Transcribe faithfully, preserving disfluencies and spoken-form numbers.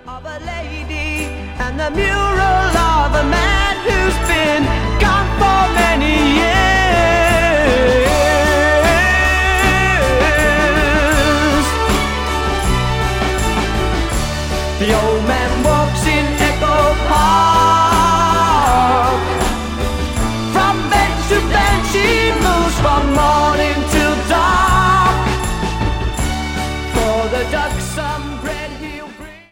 Of a lady and the mural of a man who's been gone for many years. The old man walks in Echo Park. From bench to bench he moves from morning